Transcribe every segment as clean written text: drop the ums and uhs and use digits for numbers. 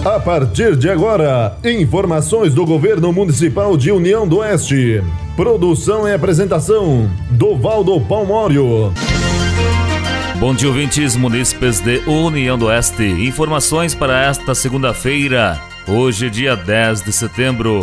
A partir de agora, informações do Governo Municipal de União do Oeste. Produção e apresentação, Dovaldo Palmório. Bom dia, ouvintes munícipes de União do Oeste. Informações para esta segunda-feira, hoje dia 10 de setembro.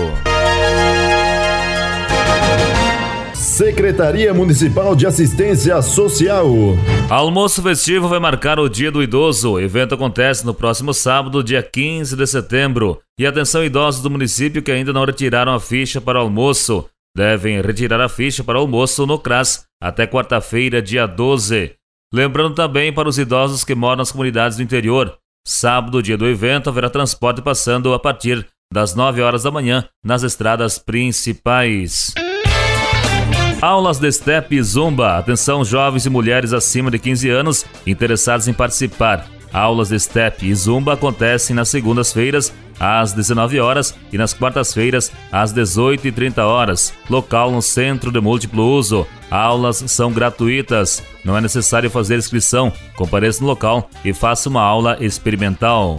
Secretaria Municipal de Assistência Social. Almoço festivo vai marcar o Dia do Idoso. O evento acontece no próximo sábado, dia 15 de setembro. E atenção, idosos do município que ainda não retiraram a ficha para o almoço. Devem retirar a ficha para o almoço no CRAS até quarta-feira, dia 12. Lembrando também para os idosos que moram nas comunidades do interior. Sábado, dia do evento, haverá transporte passando a partir das 9 horas da manhã nas estradas principais. Aulas de Step e Zumba. Atenção, jovens e mulheres acima de 15 anos interessados em participar. Aulas de Step e Zumba acontecem nas segundas-feiras, às 19 horas e nas quartas-feiras, às 18h30. Local no Centro de Múltiplo Uso. Aulas são gratuitas. Não é necessário fazer inscrição. Compareça no local e faça uma aula experimental.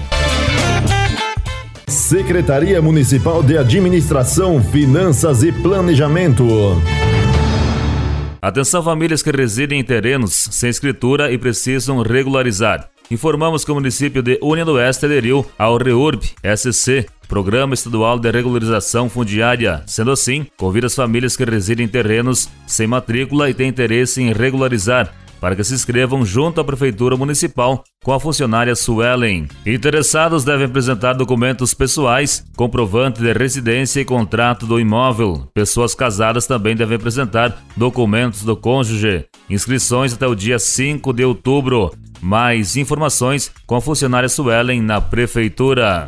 Secretaria Municipal de Administração, Finanças e Planejamento. Atenção, famílias que residem em terrenos sem escritura e precisam regularizar. Informamos que o município de União do Oeste aderiu ao REURB-SC, Programa Estadual de Regularização Fundiária. Sendo assim, convida as famílias que residem em terrenos sem matrícula e têm interesse em regularizar, para que se inscrevam junto à Prefeitura Municipal com a funcionária Suelen. Interessados devem apresentar documentos pessoais, comprovante de residência e contrato do imóvel. Pessoas casadas também devem apresentar documentos do cônjuge. Inscrições até o dia 5 de outubro. Mais informações com a funcionária Suelen na Prefeitura.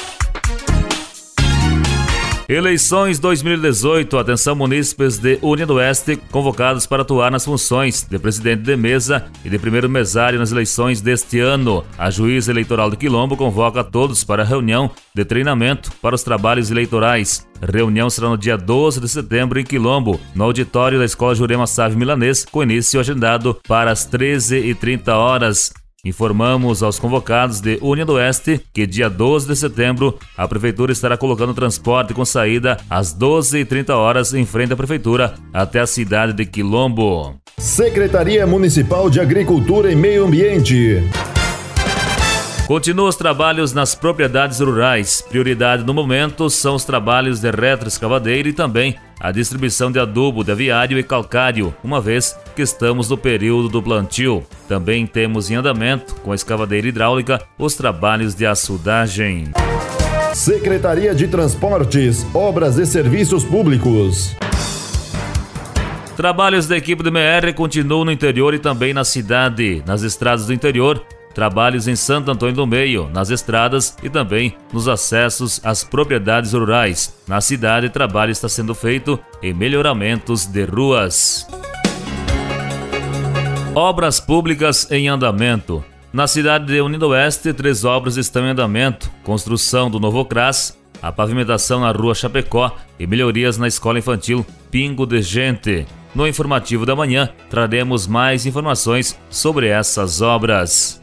Eleições 2018. Atenção, munícipes de União do Oeste convocados para atuar nas funções de presidente de mesa e de primeiro mesário nas eleições deste ano. A juíza eleitoral de Quilombo convoca a todos para a reunião de treinamento para os trabalhos eleitorais. Reunião será no dia 12 de setembro em Quilombo, no auditório da Escola Jurema Sávio Milanês, com início agendado para as 13h30. Informamos aos convocados de União do Oeste que dia 12 de setembro a Prefeitura estará colocando transporte com saída às 12h30 em frente à Prefeitura até a cidade de Quilombo. Secretaria Municipal de Agricultura e Meio Ambiente. Continuam os trabalhos nas propriedades rurais. Prioridade no momento são os trabalhos de retroescavadeira e também a distribuição de adubo de aviário e calcário, uma vez que estamos no período do plantio. Também temos em andamento, com a escavadeira hidráulica, os trabalhos de açudagem. Secretaria de Transportes, Obras e Serviços Públicos. Trabalhos da equipe do MR continuam no interior e também na cidade, nas estradas do interior. Trabalhos em Santo Antônio do Meio, nas estradas e também nos acessos às propriedades rurais. Na cidade, trabalho está sendo feito em melhoramentos de ruas. Obras públicas em andamento. Na cidade de União do Oeste, 3 obras estão em andamento. Construção do novo CRAS, a pavimentação na rua Chapecó e melhorias na escola infantil Pingo de Gente. No informativo da manhã, traremos mais informações sobre essas obras.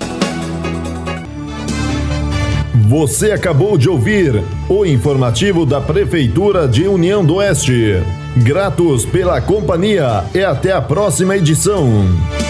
Você acabou de ouvir o informativo da Prefeitura de União do Oeste. Gratos pela companhia e até a próxima edição.